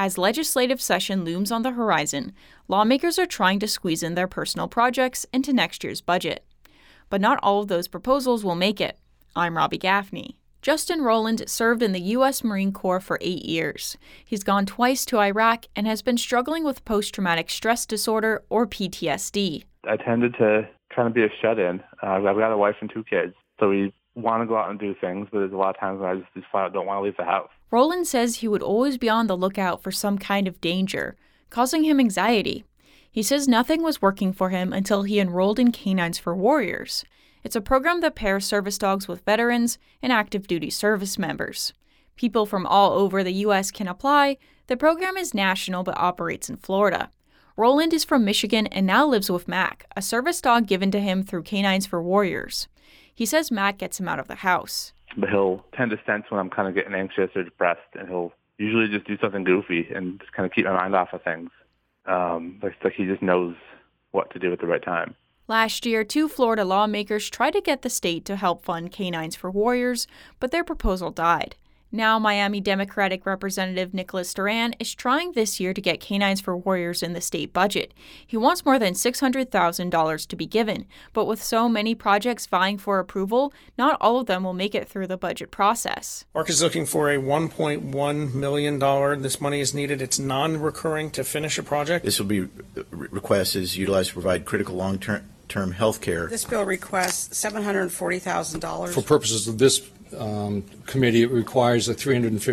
As legislative session looms on the horizon, lawmakers are trying to squeeze in their personal projects into next year's budget. But not all of those proposals will make it. I'm Robbie Gaffney. Justin Rowland served in the U.S. Marine Corps for 8 years. He's gone twice to Iraq and has been struggling with post-traumatic stress disorder, or PTSD. I tended to kind of be a shut-in. I've got a wife and 2 kids, so we want to go out and do things, but there's a lot of times when I just flat out don't want to leave the house. Rowland says he would always be on the lookout for some kind of danger, causing him anxiety. He says nothing was working for him until he enrolled in Canines for Warriors. It's a program that pairs service dogs with veterans and active duty service members. People from all over the U.S. can apply. The program is national but operates in Florida. Rowland is from Michigan and now lives with Mac, a service dog given to him through Canines for Warriors. He says Mac gets him out of the house. But he'll tend to sense when I'm kind of getting anxious or depressed, and he'll usually just do something goofy and just kind of keep my mind off of things. Like he just knows what to do at the right time. Last year, 2 Florida lawmakers tried to get the state to help fund Canines for Warriors, but their proposal died. Now, Miami Democratic Representative Nicholas Duran is trying this year to get Canines for Warriors in the state budget. He wants more than $600,000 to be given, but with so many projects vying for approval, not all of them will make it through the budget process. ARC is looking for a $1.1 million. This money is needed. It's non-recurring to finish a project. This will be request is utilized to provide critical long-term health care. This bill requests $740,000. For purposes of this committee, it requires a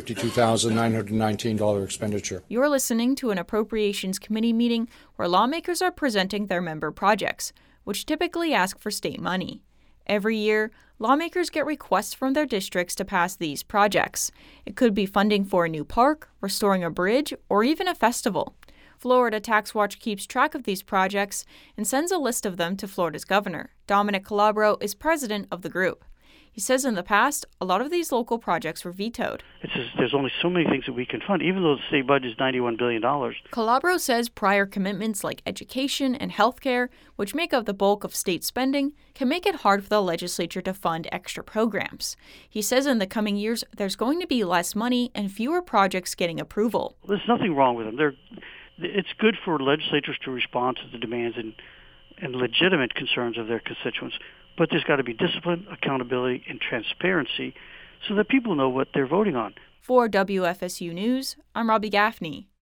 $352,919 expenditure. You're listening to an Appropriations Committee meeting where lawmakers are presenting their member projects, which typically ask for state money. Every year, lawmakers get requests from their districts to pass these projects. It could be funding for a new park, restoring a bridge, or even a festival. Florida Tax Watch keeps track of these projects and sends a list of them to Florida's governor. Dominic Calabro is president of the group. He says in the past, a lot of these local projects were vetoed. It's just, there's only so many things that we can fund, even though the state budget is $91 billion. Calabro says prior commitments like education and healthcare, which make up the bulk of state spending, can make it hard for the legislature to fund extra programs. He says in the coming years, there's going to be less money and fewer projects getting approval. There's nothing wrong with them. It's good for legislatures to respond to the demands and legitimate concerns of their constituents. But there's got to be discipline, accountability, and transparency so that people know what they're voting on. For WFSU News, I'm Robbie Gaffney.